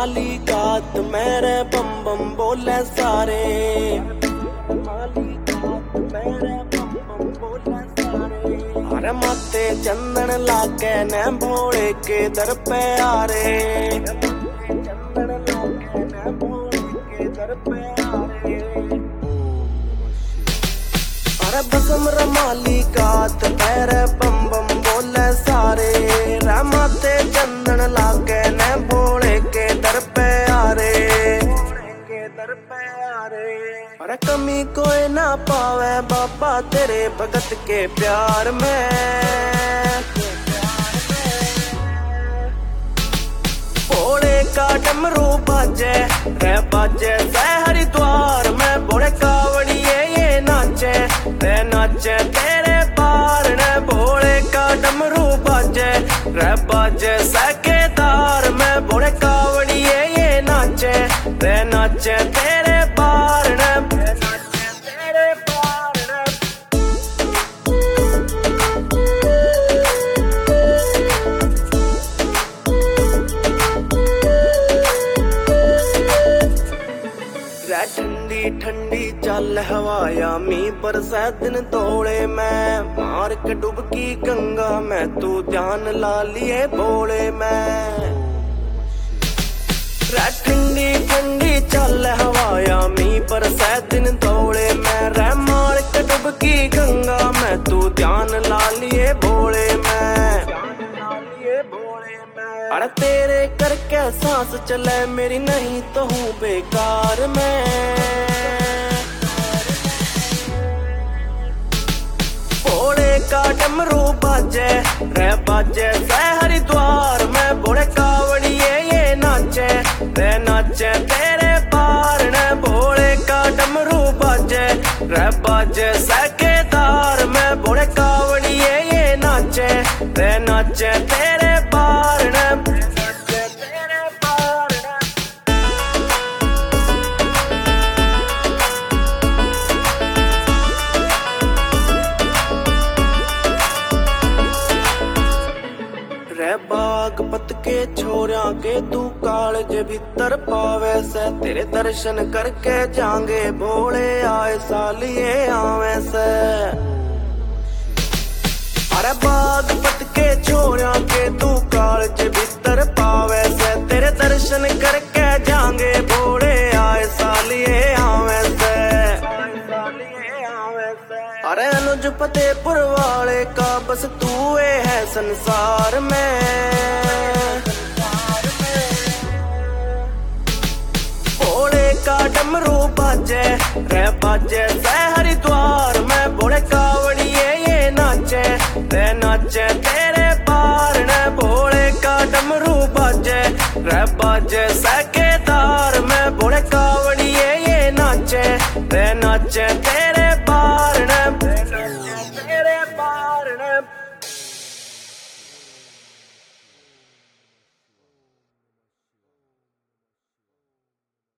मालिकात मेरे बम बम बोले सारे। अरे माथे चंदन लागे ने भोले के दर पे आ रे। अरे बसम मालिकात मेरे बम बम बोले सारे। माथे चंदन लागे ने भोले के दर पे आ रे। अरे कमी कोई ना पावे बाबा तेरे भगत के प्यार में। भोले का डमरू बाजे रे बाजे से हरिद्वार में। भोले कावड़िए ये नाचे रे नाचे तेरे पार ने। भोले का डमरू बाजे रे बाजे से केदार में। भोले कावड़िए ये नाचे रे नाचे तेरे पार ने। ठंडी ठंडी चल हवाया मी बरसा दिन तोड़े। मैं मार के डुबकी गंगा में तू ध्यान ला लिए भोले में। ठंडी ठंडी चल हवाया मी बरसा दिन तोड़े। मैं रे मार के डुबकी गंगा में तू ध्यान ला लिए भोले में। अरे तेरे करके सांस चले मेरी नहीं तो हूँ बेकार में। भोले का डमरू बाजे रे बाजे से हरिद्वार में। भोले कावड़िए ये नाचे रे नाचे तेरे पार ने। भोले का डमरू बाजे रे बाजे से केदार में। भोले कावड़िए ये नाचे रे नाचे तेरे पार ने। बागपत के छोरा के तू कालज भीतर पावे से। तेरे दर्शन करके जाएंगे भोले आए सालिए आवे से। अरे बागपत के छोरा के तू कालज भीतर पावे से। तेरे दर्शन करके जाएंगे भोले आए सालिए आवे से। अरे अनुज फतेहपुर वाले का बस तू है संसार में। भोले का डमरू बाजे रे बाजे से हरिद्वार में। भोले कावड़िए ये नाचे रे नाचे तेरे पार ने। भोले का डमरू बाजे रे बाजे से केदार में। भोले कावड़िए ये नाचे रे नाचे